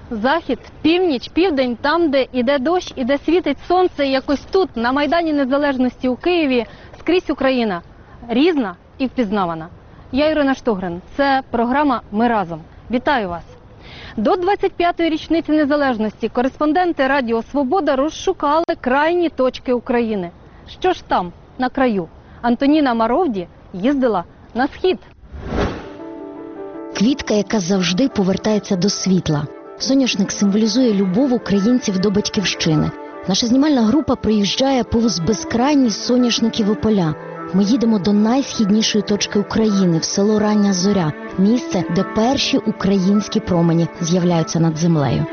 захід, північ, південь, там, де іде дощ, і де світить сонце, якось тут, на Майдані Незалежності у Києві, скрізь Україна. Різна і впізнавана. Я Ірина Штогрин. Це програма «Ми разом». Вітаю вас. До 25-ї річниці Незалежності кореспонденти Радіо Свобода розшукали крайні точки України. Що ж там, на краю? Антоніна Маровді їздила на схід. Квітка, яка завжди повертається до світла. Соняшник символізує любов українців до батьківщини. Наша знімальна група проїжджає повз безкрайні соняшникові поля. Ми їдемо до найсхіднішої точки України, в село Рання Зоря, місце, де перші українські промені з'являються над землею.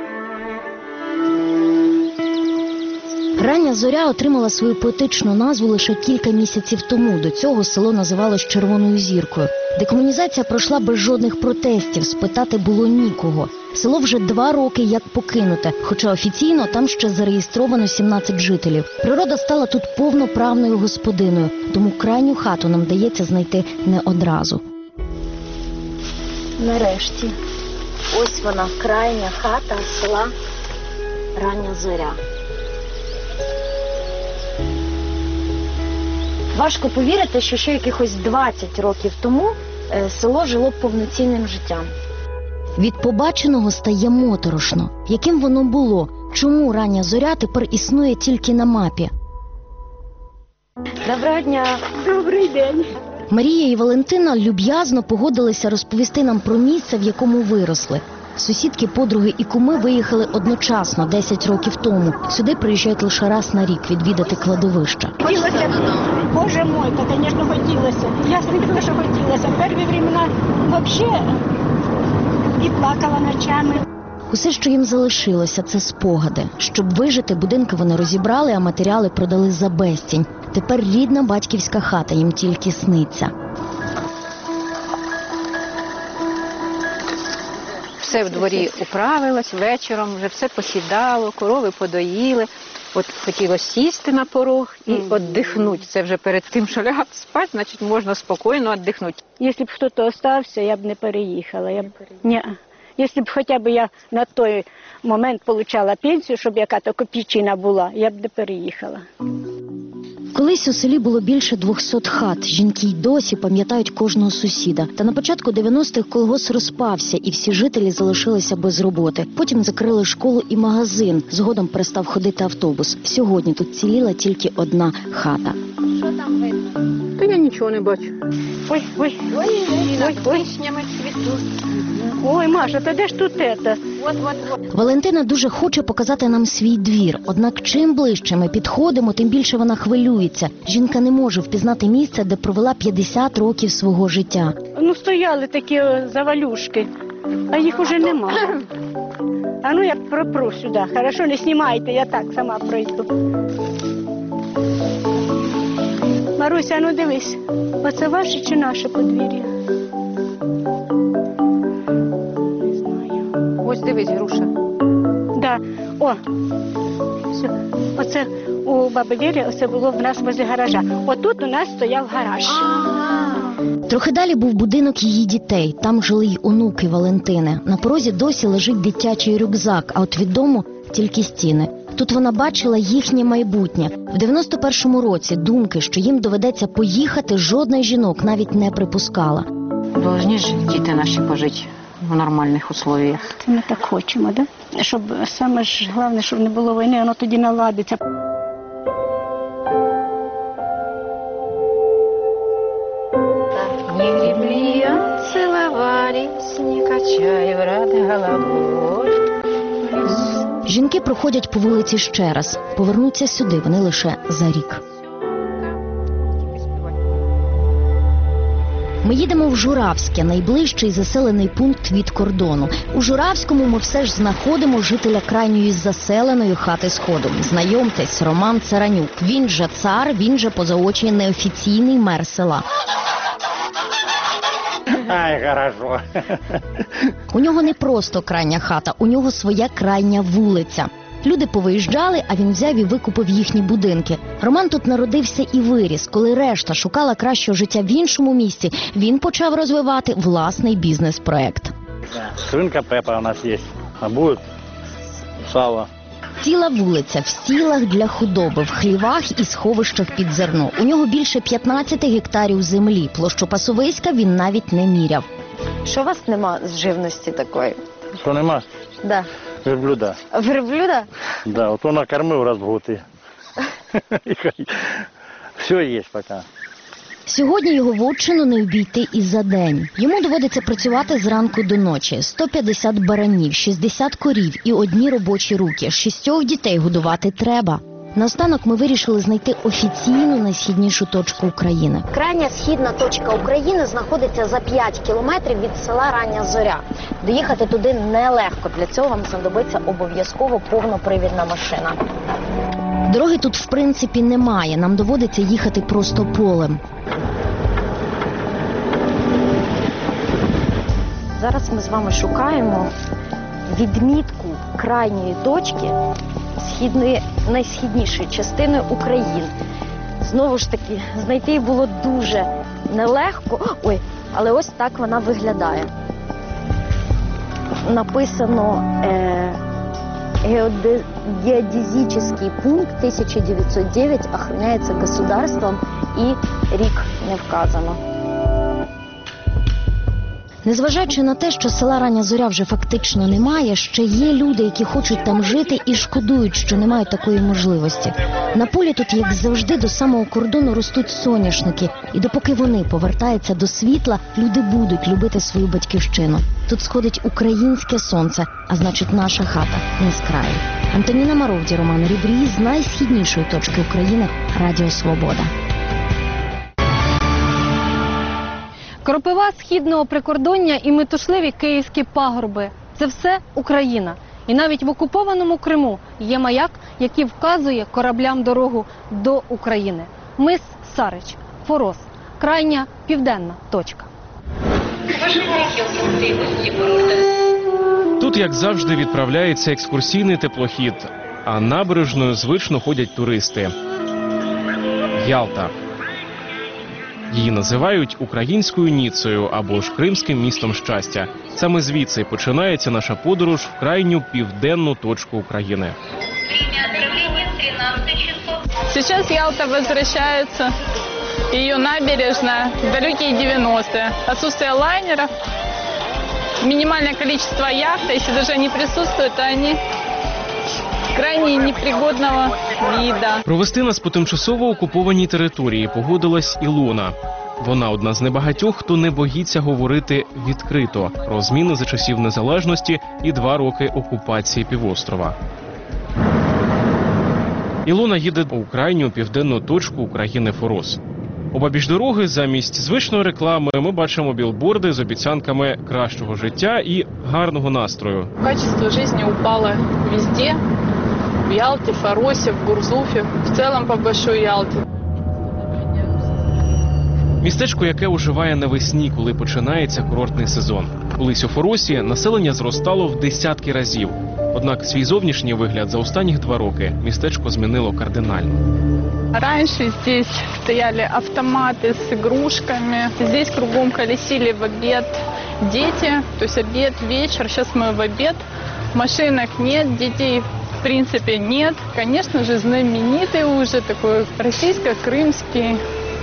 Рання Зоря отримала свою поетичну назву лише кілька місяців тому. До цього село називалось Червоною Зіркою. Декомунізація пройшла без жодних протестів, спитати було нікого. Село вже 2 роки як покинуте, хоча офіційно там ще зареєстровано 17 жителів. Природа стала тут повноправною господиною, тому крайню хату нам вдається знайти не одразу. Нарешті, ось вона, крайня хата села Рання Зоря. Важко повірити, що ще якихось 20 років тому село жило повноцінним життям. Від побаченого стає моторошно. Яким воно було? Чому Рання Зоря тепер існує тільки на мапі? Доброго дня! Добрий день! Марія і Валентина люб'язно погодилися розповісти нам про місце, в якому виросли. Сусідки, подруги і куми виїхали одночасно 10 років тому. Сюди приїжджають лише раз на рік відвідати кладовища. Хотілося, боже мой, то, звісно, хотілося. Я слідила, що хотілося. В перші времена взагалі і плакала ночами. Усе, що їм залишилося, це спогади. Щоб вижити, будинки вони розібрали, а матеріали продали за безцінь. Тепер рідна батьківська хата їм тільки сниться. Все в дворі управилось, вечором вже все посідало, корови подоїли. От хотілося сісти на порог і віддихнути. Це вже перед тим, що лягати спати, значить можна спокійно віддихнути. Якщо б хтось залишився, я б не переїхала. Ні. Якщо б хоча б я на той момент отримала пенсію, щоб яка-то копійчина була, я б не переїхала. Колись у селі було більше 200 хат. Жінки й досі пам'ятають кожного сусіда. Та на початку 90-х колгосп розпався, і всі жителі залишилися без роботи. Потім закрили школу і магазин. Згодом перестав ходити автобус. Сьогодні тут ціліла тільки одна хата. Що там видно? Та я нічого не бачу. Ой. Вишнями цвітуть. Ой, Маша, та де ж тут це? Валентина дуже хоче показати нам свій двір. Однак чим ближче ми підходимо, тим більше вона хвилюється. Жінка не може впізнати місце, де провела 50 років свого життя. Ну, стояли такі завалюшки, а їх уже нема. А ну я пропру сюди. Хорошо, не знімайте, я так сама пройду. Маруся, ну дивись, оце ваше чи наше подвір'я? Не знаю. Ось дивись, груша. Да. О, все. Оце у баби Лєрі, оце було в нас возле гаража. Отут у нас стояв гараж. Трохи далі був будинок її дітей. Там жили й онуки Валентини. На порозі досі лежить дитячий рюкзак, а от від дому тільки стіни. Тут вона бачила їхнє майбутнє. В 91-му році думки, що їм доведеться поїхати, жодна з жінок навіть не припускала. Должні ж діти наші пожити в нормальних условиях. Ми так хочемо, да? Щоб саме ж головне, щоб не було війни, воно тоді наладиться. Не гребли, а целовались, не качая в рад головой. Жінки проходять по вулиці ще раз. Повернуться сюди вони лише за рік. Ми їдемо в Журавське, найближчий заселений пункт від кордону. У Журавському ми все ж знаходимо жителя крайньої заселеної хати сходу. Знайомтесь, Роман Царанюк. Він же цар, він же поза очі неофіційний мер села. Ай, хорошо. У нього не просто крайня хата, у нього своя крайня вулиця. Люди повиїжджали, а він взяв і викупив їхні будинки. Роман тут народився і виріс. Коли решта шукала кращого життя в іншому місці, він почав розвивати власний бізнес-проект. Свинка Пепа у нас є. А буде сало. Ціла вулиця в стілах для худоби, в хлівах і сховищах під зерно. У нього більше 15 гектарів землі. Площу Пасовиська він навіть не міряв. Що у вас нема з живності такої? Що нема? Да. Верблюда. Верблюда? Да, от он накормив раз в год. Все є поки. Сьогодні його вотчину не обійти і за день. Йому доводиться працювати зранку до ночі. 150 баранів, 60 корів і одні робочі руки. 6 дітей годувати треба. Наостанок ми вирішили знайти офіційну найсхіднішу точку України. Крайня східна точка України знаходиться за 5 кілометрів від села Рання Зоря. Доїхати туди нелегко. Для цього вам знадобиться обов'язково повнопривідна машина. Дороги тут, в принципі, немає. Нам доводиться їхати просто полем. Зараз ми з вами шукаємо відмітку крайньої точки найсхіднішої частини України. Знову ж таки, знайти її було дуже нелегко. Ой, але ось так вона виглядає. Написано геодезический пункт 1909 охраняется государством, і рік не вказано. Незважаючи на те, що села Рання Зоря вже фактично немає, ще є люди, які хочуть там жити і шкодують, що не мають такої можливості. На полі тут, як завжди, до самого кордону ростуть соняшники. І допоки вони повертаються до світла, люди будуть любити свою батьківщину. Тут сходить українське сонце, а значить наша хата не з краю. Антоніна Маровді, Роман Рібрій з найсхіднішої точки України, Радіо Свобода. Кропива східного прикордоння і метушливі київські пагорби – це все Україна. І навіть в окупованому Криму є маяк, який вказує кораблям дорогу до України. Мис Сарич, Форос, крайня південна точка. Тут, як завжди, відправляється екскурсійний теплохід, а набережною звично ходять туристи. Ялта. Її називають українською Ніцею або ж Кримським містом щастя. Саме звідси починається наша подорож в крайню південну точку України. Сейчас Ялта возвращается, ее набережная, в далекие 90-е. Отсутствие лайнеров, минимальное количество яхт, если даже они присутствуют, то они крайне непригодного вида. Провести нас по тимчасово окупованій території погодилась Ілона. Вона одна з небагатьох, хто не боїться говорити відкрито про зміни за часів незалежності і 2 роки окупації півострова. Ілона їде у крайню південну точку України Форос. Обабіч дороги замість звичної реклами ми бачимо білборди з обіцянками кращого життя і гарного настрою. Качество жизни упало везде. В Ялте, в Форосе, в Гурзуфе, в целом по Большой Ялте. Містечко, яке оживає навесні, коли починається курортний сезон. Колись у Форосі населення зростало в десятки разів. Однак свій зовнішній вигляд за останніх 2 роки містечко змінило кардинально. Раньше здесь стояли автоматы с игрушками. Здесь кругом колесили в обед дети. То есть обед, вечер. Сейчас мы в обед. Машинок нет, детей в принципе нет. Конечно же, знаменитый уже такой российско-крымский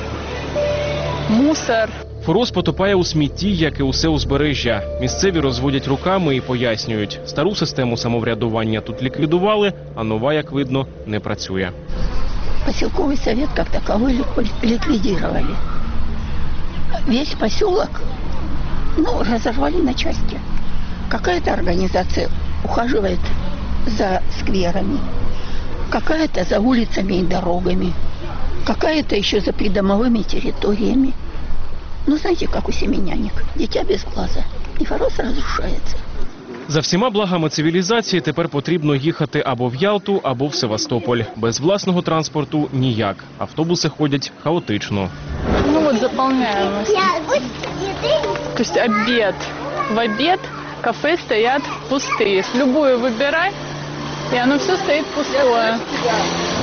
мусор. Форос потопає у смітті, як і усе узбережжя. Місцеві розводять руками і пояснюють, стару систему самоврядування тут ліквідували, а нова, як видно, не працює. Поселковый совет как таковой ликвидировали. Весь поселок, разорвали на части. Какая-то организация ухаживает за скверами, какая-то за улицами и дорогами, какая-то еще за придомовыми территориями. Знаете, как у семеняник, дитя без глаза, и Форос разрушается. За всіма благами цивілізації тепер потрібно їхати або в Ялту, або в Севастополь. Без власного транспорту ніяк. Автобуси ходять хаотично. Заполняемость. То есть обед. В обед кафе стоят пустые. Любую выбирай, и оно все стоит пустое.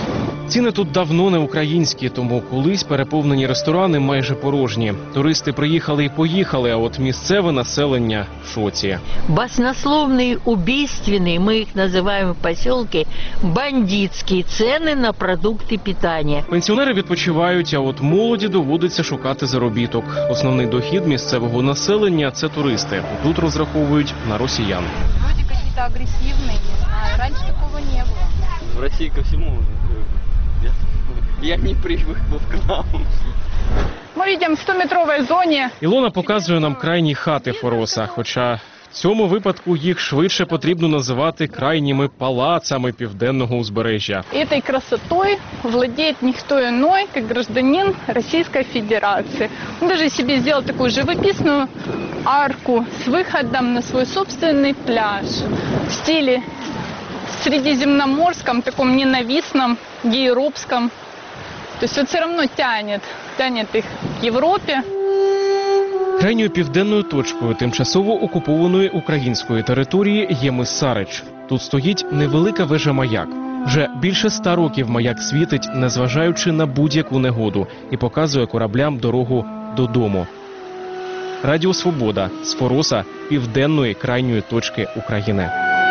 Ціни тут давно не українські, тому колись переповнені ресторани майже порожні. Туристи приїхали і поїхали, а от місцеве населення в шоці. Баснословные, убийственные, мы их называем в поселке, бандитские цены на продукты питания. Пенсіонери відпочивають, а от молоді доводиться шукати заробіток. Основний дохід місцевого населення – це туристи. Тут розраховують на росіян. Люди какие-то агрессивные, не знаю. Раньше такого не было. В России ко всему я не привык к нам. Мы видим в 100-метровой зоне. Ілона показує нам крайні хати Фороса, хоча в цьому випадку їх швидше потрібно називати крайніми палацами південного узбережжя. Этой красотой владеет никто иной, как гражданин Российской Федерации. Он даже себе сделал такую живописную арку с выходом на свой собственный пляж в стиле средиземноморском, таком ненавистном, гейропском. То есть вот все равно тянет их к Европе. Крайньою південною точкою тимчасово окупованої української території є мис Сарич. Тут стоїть невелика вежа-маяк. Вже більше 100 років маяк світить, незважаючи на будь-яку негоду, і показує кораблям дорогу додому. Радіо «Свобода» з Фороса, південної крайньої точки України.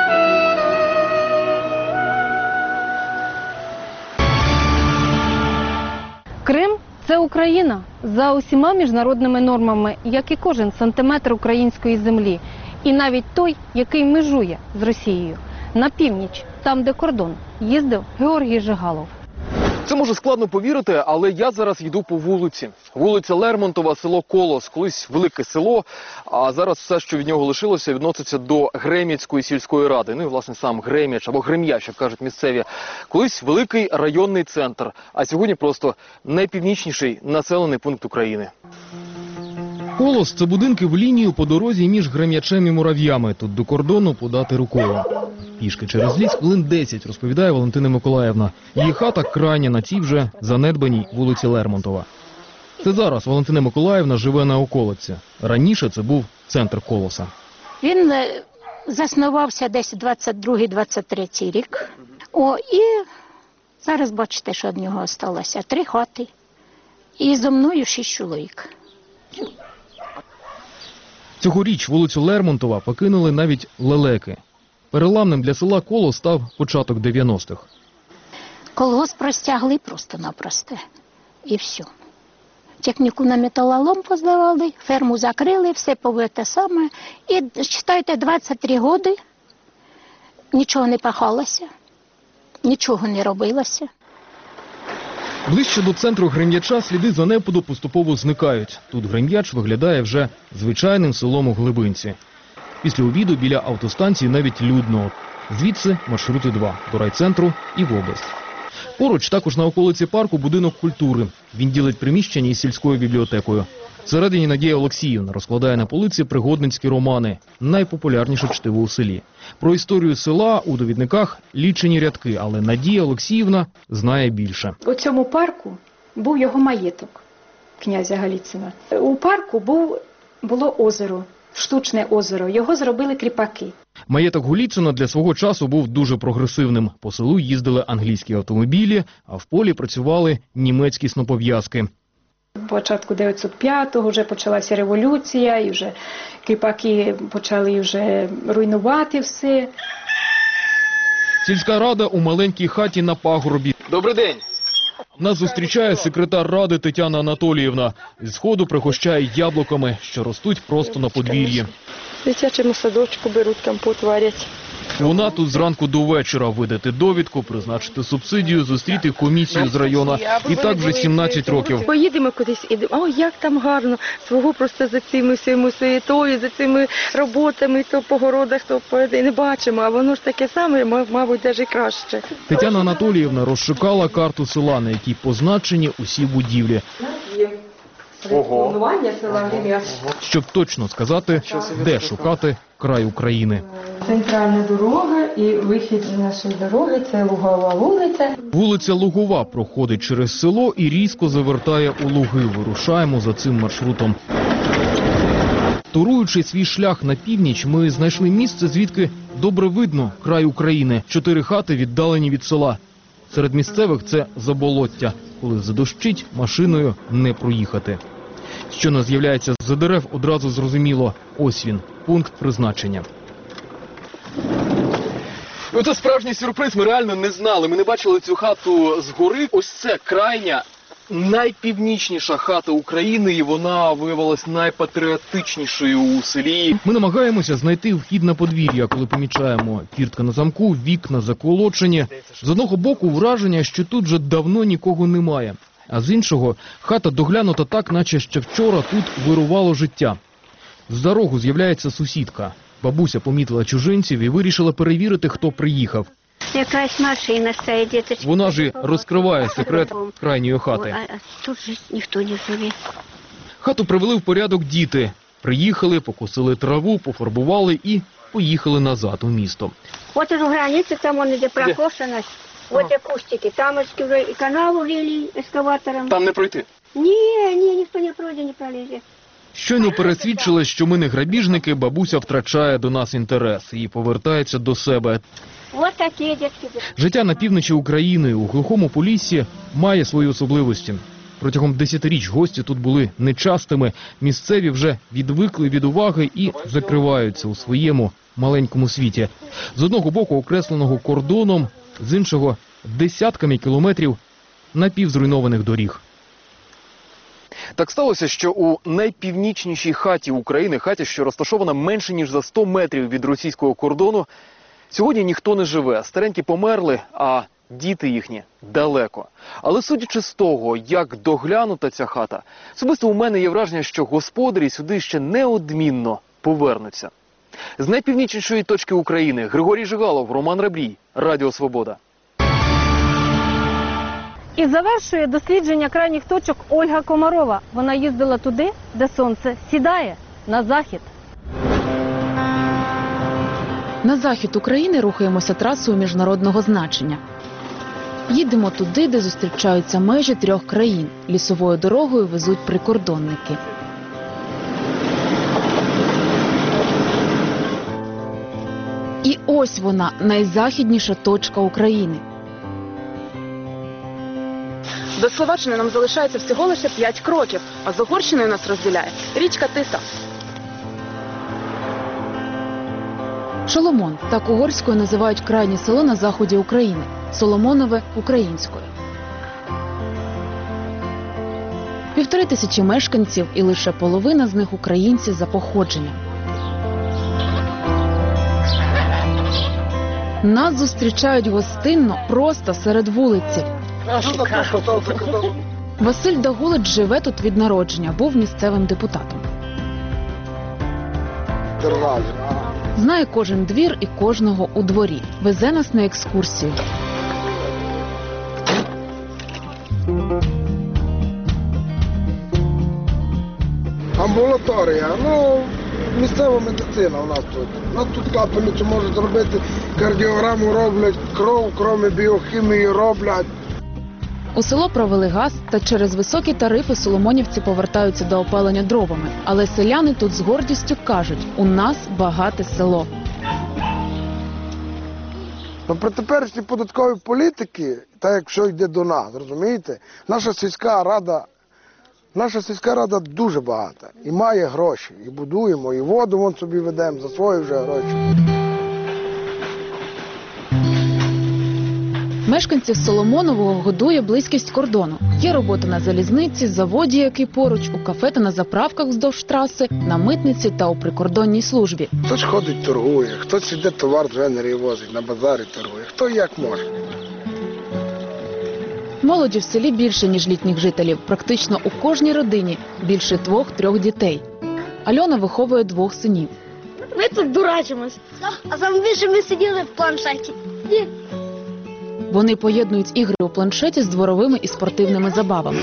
Крим – це Україна за усіма міжнародними нормами, як і кожен сантиметр української землі. І навіть той, який межує з Росією. На північ, там де кордон, їздив Георгій Жигалов. Це може складно повірити, але я зараз йду по вулиці. Вулиця Лермонтова, село Колос. Колись велике село, а зараз все, що від нього лишилося, відноситься до Грем'ячської сільської ради. Ну і, власне, сам Грем'яч, або Грем'яч, як кажуть місцеві. Колись великий районний центр, а сьогодні просто найпівнічніший населений пункт України. Колос – це будинки в лінію по дорозі між Грем'ячем і Мурав'ями. Тут до кордону подати рукою. Пішки через ліс хвилин 10, розповідає Валентина Миколаївна. Її хата крайня на цій вже занедбаній вулиці Лермонтова. Це зараз Валентина Миколаївна живе на околиці. Раніше це був центр Колоса. Він заснувався десь 22-23 рік. І зараз бачите, що від нього залишилося 3 хати. І зо мною 6 чоловік. Цьогоріч вулицю Лермонтова покинули навіть лелеки. Переламним для села Колос став початок 90-х. Колгосп розтягли просто-напросто. І все. Техніку на металолом поздавали, ферму закрили, все те саме. І, читайте, 23 роки нічого не пахалося, нічого не робилося. Ближче до центру Грем'яча сліди занепаду поступово зникають. Тут Грем'яч виглядає вже звичайним селом у глибинці. Після обіду біля автостанції навіть людно. Звідси маршрути 2 – до райцентру і в область. Поруч також на околиці парку будинок культури. Він ділить приміщення із сільською бібліотекою. Всередині Надія Олексіївна розкладає на полиці пригодницькі романи – найпопулярніше чтиво у селі. Про історію села у довідниках лічені рядки, але Надія Олексіївна знає більше. У цьому парку був його маєток, князя Галіцина. У парку було озеро, штучне озеро, його зробили кріпаки. Маєток Голіцина для свого часу був дуже прогресивним. По селу їздили англійські автомобілі, а в полі працювали німецькі снопов'язки. Початку 905-го вже почалася революція, і вже кріпаки почали вже руйнувати все. Сільська рада у маленькій хаті на пагорбі. Добрий день! Нас зустрічає секретар ради Тетяна Анатоліївна. Зі сходу пригощає яблуками, що ростуть просто на подвір'ї. В дитячому садочку беруть, компот варять. Вона тут зранку до вечора видати довідку, призначити субсидію, зустріти комісію з району. І так вже 17 років. Поїдемо кудись і о, як там гарно. Свого просто за цими всіми суєтою, за цими роботами, то по городах, то не бачимо. А воно ж таке саме, мабуть, навіть краще. Тетяна Анатоліївна розшукала карту села, на якій позначені усі будівлі. Планування села Грем'яч. Щоб точно сказати, де шукати край України. Центральна дорога і вихід з нашої дороги – це Лугова вулиця. Вулиця Лугова проходить через село і різко завертає у луги. Вирушаємо за цим маршрутом. Туруючи свій шлях на північ, ми знайшли місце, звідки добре видно край України. 4 хати віддалені від села. Серед місцевих це заболоття. Коли задощить, машиною не проїхати. Щойно з'являється з-за дерев, одразу зрозуміло – ось він, пункт призначення. Це справжній сюрприз, ми реально не знали. Ми не бачили цю хату згори. Ось це крайня, найпівнічніша хата України, і вона виявилась найпатріотичнішою у селі. Ми намагаємося знайти вхід на подвір'я, коли помічаємо фіртка на замку, вікна заколочені. З одного боку враження, що тут вже давно нікого немає. А з іншого, хата доглянута так, наче ще вчора тут вирувало життя. З-за рогу з'являється сусідка. Бабуся помітила чужинців і вирішила перевірити, хто приїхав. Якась машина стоїть, діточка. Вона ж і розкриває секрет крайньої хати. А тут же ніхто не живе. Хату привели в порядок діти. Приїхали, покосили траву, пофарбували і поїхали назад у місто. От у границі, там вон іде прокошеність. От де кустики. Там вже і канал влили ескаватором. Там не пройти? Ні, ніхто не пройде, не пролізе. Щойно пересвідчилась, що ми не грабіжники, бабуся втрачає до нас інтерес і повертається до себе. Ось такі дітки. Життя на півночі України, у глухому Поліссі, має свої особливості. Протягом 10-річ гості тут були нечастими, місцеві вже відвикли від уваги і закриваються у своєму маленькому світі. З одного боку окресленого кордоном, з іншого десятками кілометрів напівзруйнованих доріг. Так сталося, що у найпівнічнішій хаті України, хаті, що розташована менше ніж за 100 метрів від російського кордону, сьогодні ніхто не живе. Старенькі померли, а діти їхні далеко. Але судячи з того, як доглянута ця хата, особисто у мене є враження, що господарі сюди ще неодмінно повернуться. З найпівнічнішої точки України Григорій Жигалов, Роман Рабрій, Радіо Свобода. І завершує дослідження крайніх точок Ольга Комарова. Вона їздила туди, де сонце сідає, на захід. На захід України рухаємося трасою міжнародного значення. Їдемо туди, де зустрічаються межі 3 країн. Лісовою дорогою везуть прикордонники. І ось вона, найзахідніша точка України. До Словаччини нам залишається всього лише 5 кроків, а з Угорщиною нас розділяє річка Тиса. Шоломон – так угорською називають крайнє село на заході України. Соломонове – українською. 1500 мешканців і лише половина з них українці за походженням. Нас зустрічають гостинно просто серед вулиці. Василь Дагулич живе тут від народження, був місцевим депутатом. Знає кожен двір і кожного у дворі. Везе нас на екскурсію. Амбулаторія, місцева медицина у нас тут. У нас тут капельницю можуть зробити, кардіограму роблять, кров, кроме біохімії роблять. У село провели газ, та через високі тарифи соломонівці повертаються до опалення дровами. Але селяни тут з гордістю кажуть, у нас багате село. При теперішній податковій політики, так як все йде до нас, розумієте, наша сільська рада дуже багата і має гроші, і будуємо, і воду вон собі ведемо за свої вже гроші. Мешканців Соломонового годує близькість кордону. Є робота на залізниці, заводі, який поруч, у кафе та на заправках вздовж траси, на митниці та у прикордонній службі. Хтось ходить, торгує, хтось іде товар з Венері возить, на базарі торгує, хто як може. Молоді в селі більше, ніж літніх жителів. Практично у кожній родині більше 2-3 дітей. Альона виховує 2 синів. Ми тут дурачимось, а саме більше ми сиділи в планшеті. Вони поєднують ігри у планшеті з дворовими і спортивними забавами.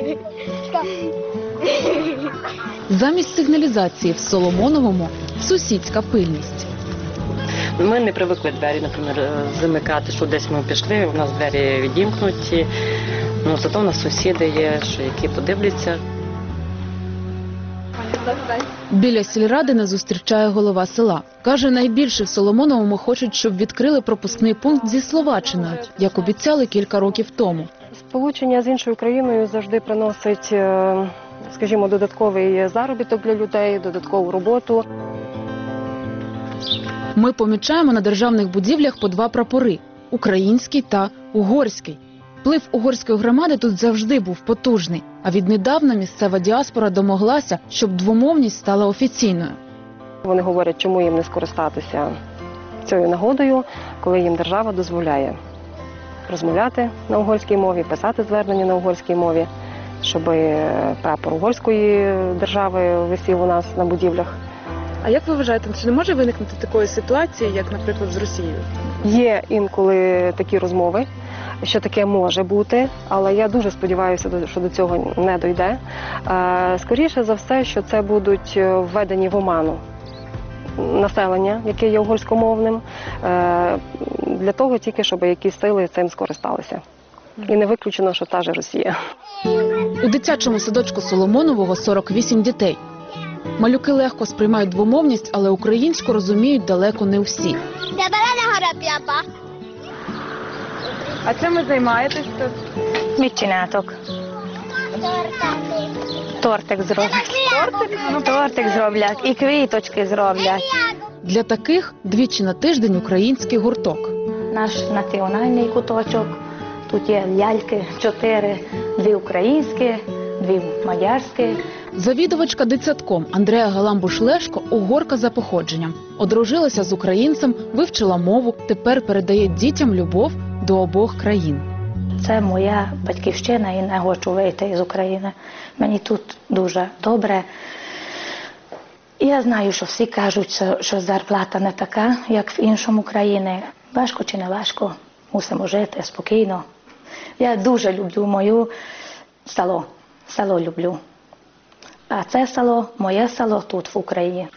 Замість сигналізації в Соломоновому – сусідська пильність. Ми не привикли двері, наприклад, замикати, що десь ми пішли, у нас двері відімкнуті. Зато у нас сусіди є, які подивляться. Біля сільради нас зустрічає голова села. Каже, найбільше в Соломоновому хочуть, щоб відкрили пропускний пункт зі Словаччиною, як обіцяли кілька років тому. Сполучення з іншою країною завжди приносить, скажімо, додатковий заробіток для людей, додаткову роботу. Ми помічаємо на державних будівлях по два прапори – український та угорський. Вплив угорської громади тут завжди був потужний, а віднедавна місцева діаспора домоглася, щоб двомовність стала офіційною. Вони говорять, чому їм не скористатися цією нагодою, коли їм держава дозволяє розмовляти на угорській мові, писати звернення на угорській мові, щоб прапор угорської держави висів у нас на будівлях. А як ви вважаєте, чи не може виникнути такої ситуації, як, наприклад, з Росією? Є інколи такі розмови, що таке може бути, але я дуже сподіваюся, що до цього не дойде. Скоріше за все, що це будуть введені в оману населення, яке є угорськомовним, для того тільки, щоб якісь сили цим скористалися. І не виключено, що та же Росія. У дитячому садочку Соломонового 48 дітей. Малюки легко сприймають двомовність, але українську розуміють далеко не всі. А чим ви займаєтесь тут? Mit csináltok? Тортик зроблять. Тортик зроблять і квіточки зроблять. Для таких двічі на тиждень український гурток. Наш національний куточок. Тут є ляльки 4, 2 українські, 2 мадярські. Завідувачка дитсадком Андрея Галамбуш-Лешко – угорка за походженням. Одружилася з українцем, вивчила мову, тепер передає дітям любов до обох країн. Це моя батьківщина і не хочу вийти з України. Мені тут дуже добре. Я знаю, що всі кажуть, що зарплата не така, як в іншому країні. Важко чи не важко, мусимо жити спокійно. Я дуже люблю моє село. Село люблю. А це село, моє село тут в Україні.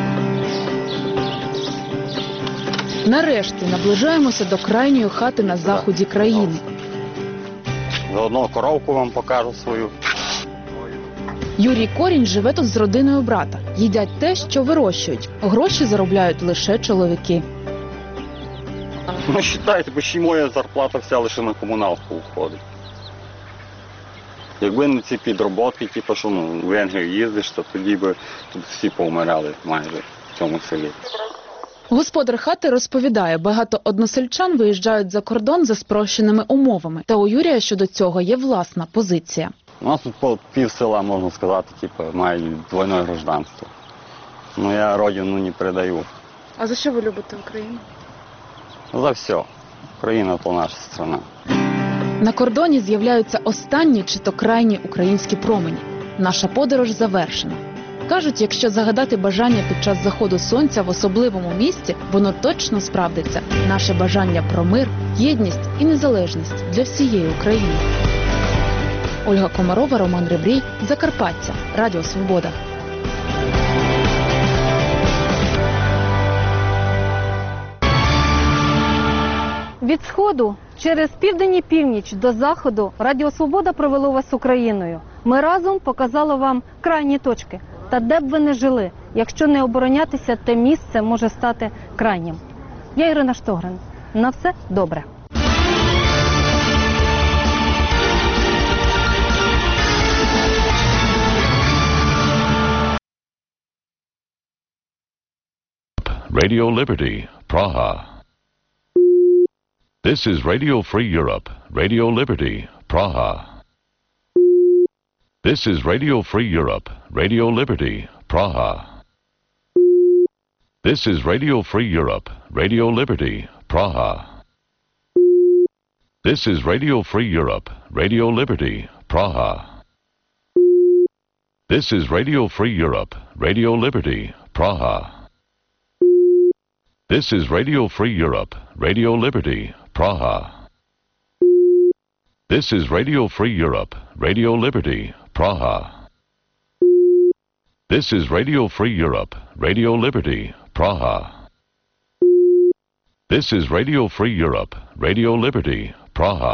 Нарешті наближаємося до крайньої хати на заході країни. Заодно коровку вам покажу свою. Юрій Корінь живе тут з родиною брата. Їдять те, що вирощують. Гроші заробляють лише чоловіки. Ну, вважайте, бо ще моя зарплата вся лише на комуналку входить. Якби не ці підроботки, типу, що в Венгрію їздиш, то тоді би тут всі повмирали майже в цьому селі. Господар хати розповідає, багато односельчан виїжджають за кордон за спрощеними умовами. Та у Юрія щодо цього є власна позиція. У нас тут пів села, можна сказати, типу, мають двойне гражданство. Ну, я родину не передаю. А за що ви любите Україну? За все. Україна – то наша страна. На кордоні з'являються останні чи то крайні українські промені. Наша подорож завершена. Кажуть, якщо загадати бажання під час заходу сонця в особливому місці, воно точно справдиться. Наше бажання про мир, єдність і незалежність для всієї України. Ольга Комарова, Роман Ребрій, Закарпаття. Радіо Свобода. Від сходу через південь і північ до заходу Радіо Свобода провело вас Україною. Ми разом показали вам крайні точки. Та де б ви не жили, якщо не оборонятися, те місце може стати крайнім. Я Ірина Штогрин. На все добре. Radio Liberty, Praha. This is Radio Free Europe, Radio Liberty, Praha. This is Radio Free Europe, Radio Liberty, Praha. This is Radio Free Europe, Radio Liberty, Praha. This is Radio Free Europe, Radio Liberty, Praha. This is Radio Free Europe, Radio Liberty, Praha. This is Radio Free Europe, Radio Liberty, Praha. This is Radio Free Europe, Radio Liberty, Praha. This is Radio Free Europe, Radio Liberty, Praha. This is Radio Free Europe, Radio Liberty, Praha.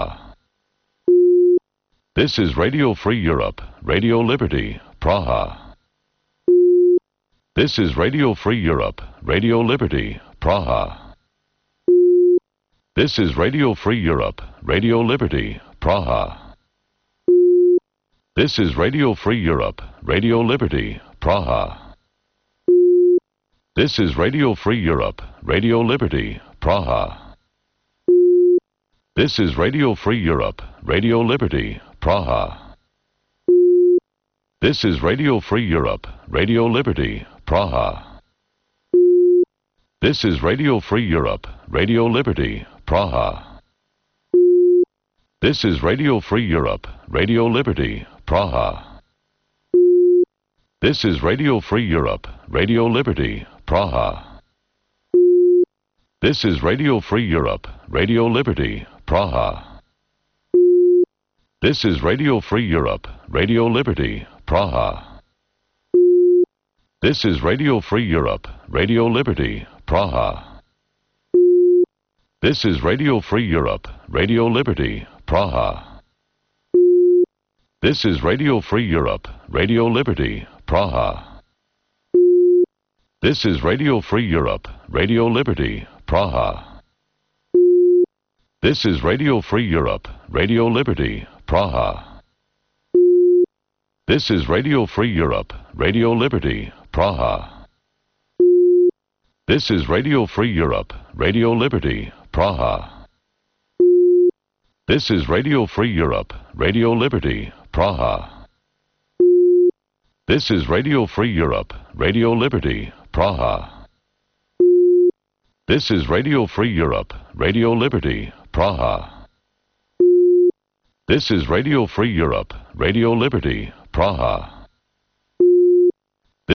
This is Radio Free Europe, Radio Liberty, Praha. This is Radio Free Europe, Radio Liberty, Praha. This is Radio Free Europe, Radio Liberty, Praha. This is Radio Free Europe, Radio Liberty, Praha. This is Radio Free Europe, Radio Liberty, Praha. This is Radio Free Europe, Radio Liberty, Praha. This is Radio Free Europe, Radio Liberty, Praha. This is Radio Free Europe, Radio Liberty, Praha. This is Radio Free Europe, Radio Liberty, Praha. This is Radio Free Europe, Radio Liberty, Praha. This is Radio Free Europe, Radio Liberty, Praha. This is Radio Free Europe, Radio Liberty, Praha. This is Radio Free Europe, Radio Liberty, Praha. This is Radio Free Europe, Radio Liberty, Praha. This is Radio Free Europe, Radio Liberty, Praha. This is Radio Free Europe, Radio Liberty, Praha. This is Radio Free Europe, Radio Liberty, Praha. This is Radio Free Europe, Radio Liberty, Praha. This is Radio Free Europe, Radio Liberty, Praha. This is Radio Free Europe, Radio Liberty, Praha. This is Radio Free Europe, Radio Liberty, Praha. This is Radio Free Europe, Radio Liberty, Praha. This is Radio Free Europe, Radio Liberty, Praha.